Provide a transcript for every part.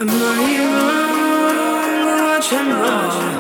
Am I wrong or what am I?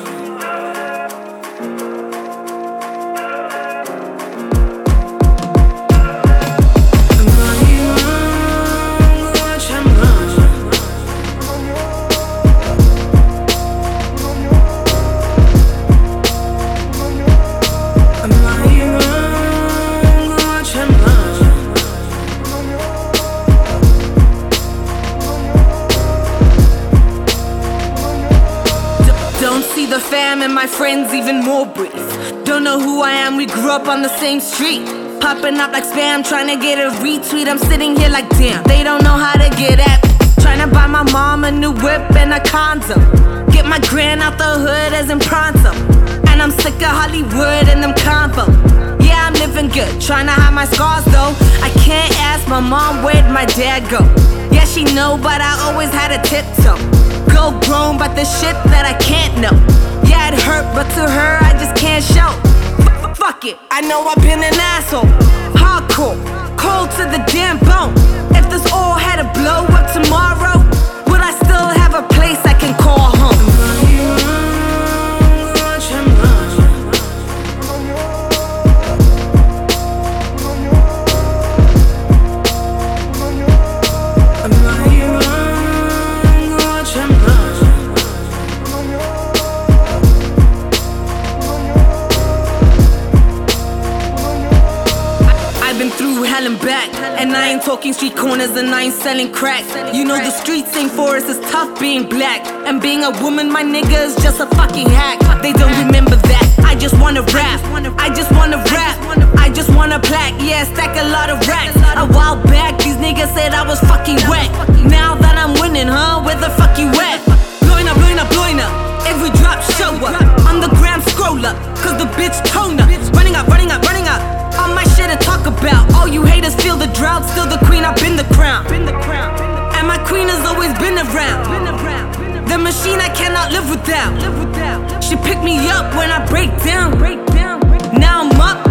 Don't see the fam and my friends even more brief. Don't know who I am, we grew up on the same street. Popping up like spam, trying to get a retweet. I'm sitting here like damn, they don't know how to get at me. Trying to buy my mom a new whip and a condo. Get my grand out the hood as in pronto. And I'm sick of Hollywood and them convo. Yeah, I'm living good, trying to hide my scars though. I can't ask my mom where'd my dad go. Yeah, she know, but I always had a tiptoe. Go grown, but the shit that I can't know. Yeah, it hurt, but to her I just can't show. Fuck it, I know I've been an asshole. Hardcore, cold to the damn bone. If this all had to blow up tomorrow, would I still have a place I can call home? I've been through hell and back, and I ain't talking street corners and I ain't selling crack. You know the streets ain't for us, it's tough being black. And being a woman, my nigga, is just a fucking hack. They don't remember that, I just wanna rap. I just wanna rap, I just wanna plaque. Yeah, stack a lot of racks. A while back, these niggas said I was fucking wet. Now that I'm winning, huh, where the fuck you at? Blowing up, blowing up, blowing up. Every drop show up, on the gram scroll up. Cause the bitch tone up, running up, running up, running up. All my shit to talk about. All you haters feel the drought. Still the queen, I've been the crown. And my queen has always been around. The machine I cannot live without. She picked me up when I break down. Now I'm up,